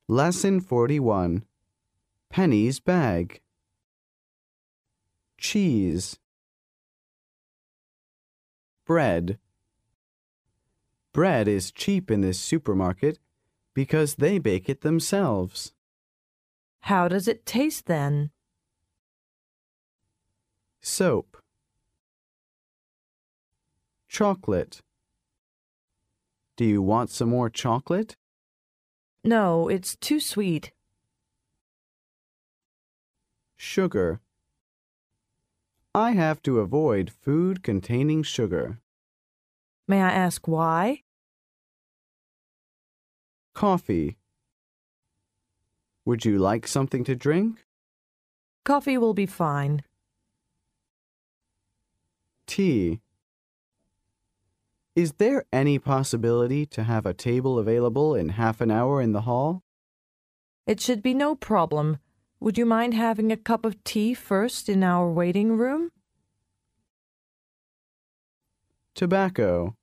Lesson 41. Penny's bag. Cheese. Bread. Bread is cheap in this supermarket because they bake it themselves. How does it taste then? Soap. Chocolate. Do you want some more chocolate? No, it's too sweet. Sugar. I have to avoid food containing sugar. May I ask why? Coffee. Would you like something to drink? Coffee will be fine. Tea. Is there any possibility to have a table available in half an hour in the hall? It should be no problem. Would you mind having a cup of tea first in our waiting room? Tobacco.